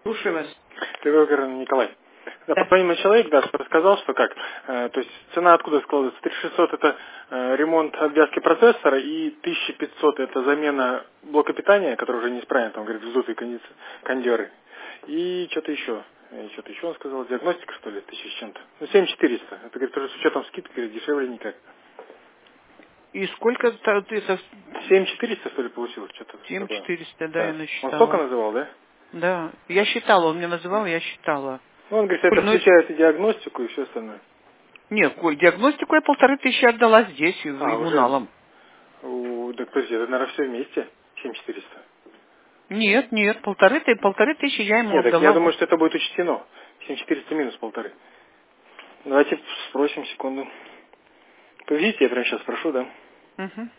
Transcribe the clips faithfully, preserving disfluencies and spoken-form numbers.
Слушаю вас. Григорий Николай. Да, Да. позвонил мне человек, да, рассказал, что как. Э, то есть цена откуда складывается? три тысячи шестьсот это э, ремонт обвязки процессора и тысяча пятьсот это замена блока питания, который уже неисправен, там, говорит, вздутые кондиц... кондеры. И что-то еще. И что-то еще он сказал, диагностика, что ли, тысяча с чем-то. Ну, семь тысяч четыреста. Это, говорит, уже с учетом скидки, говорит, дешевле никак. И сколько та- ты со- семь тысяч четыреста, что ли, получилось, что-то семь такое. четыреста, да, я Да. Он столько насчитала. называл, да? Да. Я считала, он мне называл, я считала. Ну, он говорит, Коль, это ну, включает и диагностику, и все остальное. нет, Коль, диагностику я полторы тысячи отдала здесь, и А, уже? иммуналом. У, так подожди, это, наверное, все вместе? семь тысяч четыреста. Нет, нет, полторы, ты- полторы тысячи я ему Нет, так я отдала. думаю, Вот. что это будет учтено. семь тысяч четыреста минус полторы. Давайте спросим секунду. Подождите, я прямо сейчас спрошу, да? Мгм.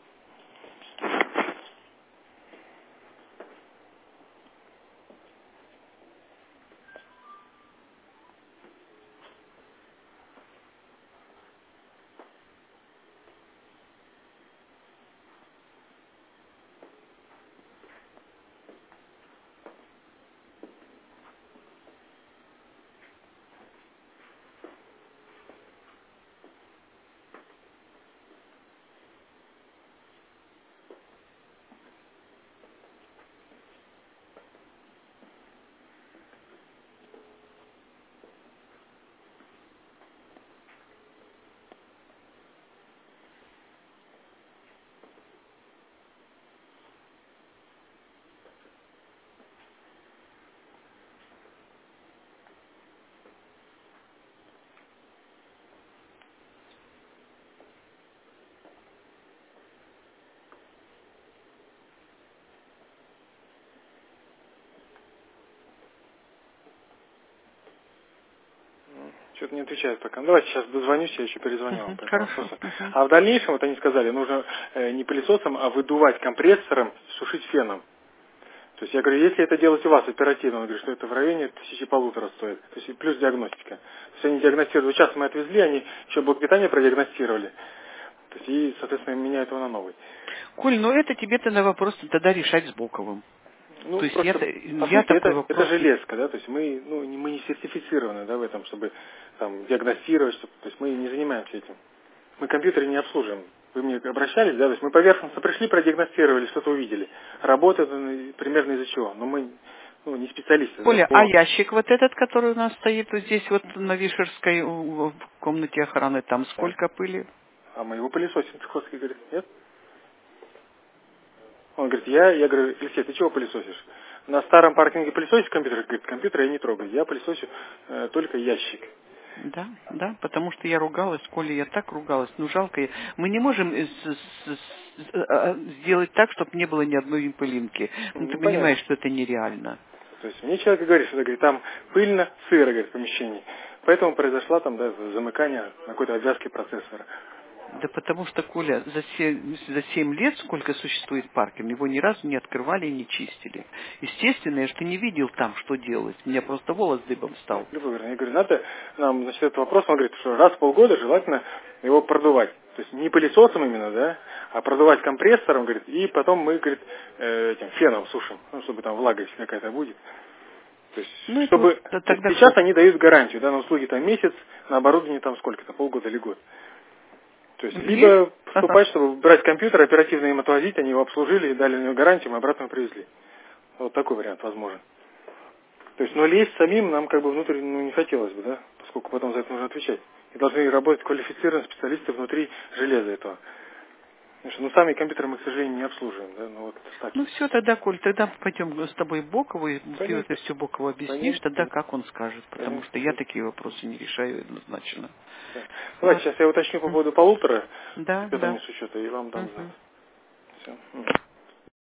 Что-то не отвечает пока. Ну, давайте сейчас дозвонюсь, я еще перезвоню вам Мгм. по этому Хорошо. вопросу. Мгм. А в дальнейшем, вот они сказали, нужно э, не пылесосом, а выдувать компрессором, сушить феном. То есть я говорю, если это делать у вас оперативно, он говорит, что это в районе тысячи полутора стоит. То есть и плюс диагностика. То есть они диагностируют. Сейчас мы отвезли, они еще блок питания продиагностировали. То есть и, соответственно, меняют его на новый. Коль, ну это тебе-то на вопрос тогда решать с Боковым. Ну, То есть я, просто, по я сути, такой это, это вопрос... железка, да, то есть мы, ну, не- мы не сертифицированы, да, в этом, чтобы там диагностировать, чтобы, то есть мы не занимаемся этим. Мы компьютеры не обслуживаем. Вы мне обращались, да, то есть мы поверхностно пришли, продиагностировали, что-то увидели. Работает он примерно из-за чего, но мы, ну, не специалисты, да, Коля, а по... ящик вот этот, который у нас стоит вот здесь вот на Вишерской у- в комнате охраны, там Да. сколько пыли? А мы его пылесосим, Цеховский говорит, нет? Он говорит, я, я говорю, Алексей, ты чего пылесосишь? На старом паркинге пылесосишь компьютер? Говорит, компьютер я не трогаю, я пылесосю э, только ящик. Да, да, потому что я ругалась, Коля, я так ругалась, ну жалко. я- Мы не можем э, с- с- с- э, э, сделать так, чтобы не было ни одной пылинки. Ну ты Ну, понимаешь, понятно. что это нереально. То есть мне человек говорит, что говорит, там пыльно, сыро, говорит, в помещении. Поэтому произошло там, да, замыкание на какой-то обвязке процессора. Да потому что, Коля, за семь, за семь лет, сколько существует паркинг, его ни разу не открывали и не чистили. Естественно, я же ты не видел там, что делать. У меня просто волос дыбом стал. Любовь Ивановна, я говорю, надо нам, значит, этот вопрос, он говорит, что раз в полгода желательно его продувать. То есть не пылесосом именно, да, а продувать компрессором, говорит, и потом мы, говорит, э, этим феном сушим, ну, чтобы там влага если какая-то будет. То есть, Ну это вот чтобы, т- то есть тогда сейчас все. они дают гарантию, да, на услуги там месяц, на оборудование там сколько-то, полгода или год. То есть, Есть? либо Ага. поступать, чтобы брать компьютер, оперативно им отвозить, они его обслужили, дали на него гарантию, мы обратно его привезли. Вот такой вариант возможен. То есть, но лезть самим нам как бы внутрь ну, не хотелось бы, да, поскольку потом за это нужно отвечать. И должны работать квалифицированные специалисты внутри железа этого. Потому что, ну, сами компьютеры мы, к сожалению, не обслуживаем, да, ну вот так. Ну все, тогда, Коль, тогда пойдем с тобой к Бокову, и ты это Конечно. все Бокову объяснишь, Пойдем. тогда как он скажет, потому Пойдем. что я такие вопросы не решаю однозначно. Да. Давайте Вот. сейчас я уточню по М. поводу полутора, Да, когда да. несу счета, и вам дам знать. Мгм. Все.